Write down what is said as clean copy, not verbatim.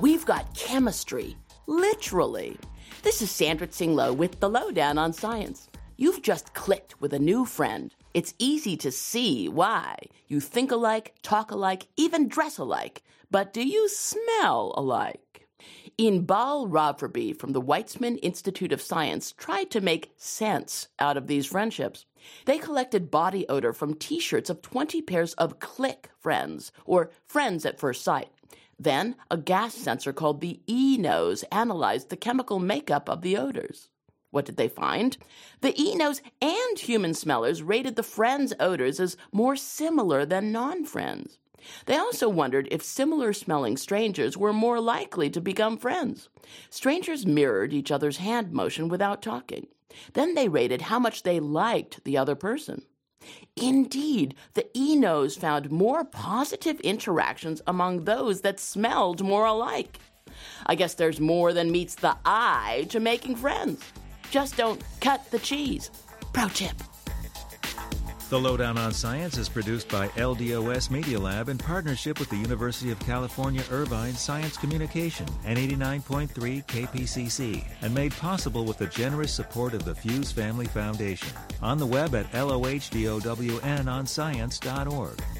We've got chemistry, literally. This is Sandra Tsing-Loh with The Lowdown on Science. You've just clicked with a new friend. It's easy to see why. You think alike, talk alike, even dress alike. But do you smell alike? Inbal Ravrabi from the Weizmann Institute of Science tried to make sense out of these friendships. They collected body odor from T-shirts of 20 pairs of click friends, or friends at first sight. Then, a gas sensor called the E-nose analyzed the chemical makeup of the odors. What did they find? The E-nose and human smellers rated the friends' odors as more similar than non-friends. They also wondered if similar-smelling strangers were more likely to become friends. Strangers mirrored each other's hand motion without talking. Then they rated how much they liked the other person. Indeed, the E-nose found more positive interactions among those that smelled more alike. I guess there's more than meets the eye to making friends. Just don't cut the cheese. Pro tip. The Lowdown on Science is produced by LDOS Media Lab in partnership with the University of California, Irvine Science Communication and 89.3 KPCC, and made possible with the generous support of the Fuse Family Foundation. On the web at LOHDOWNonscience.org.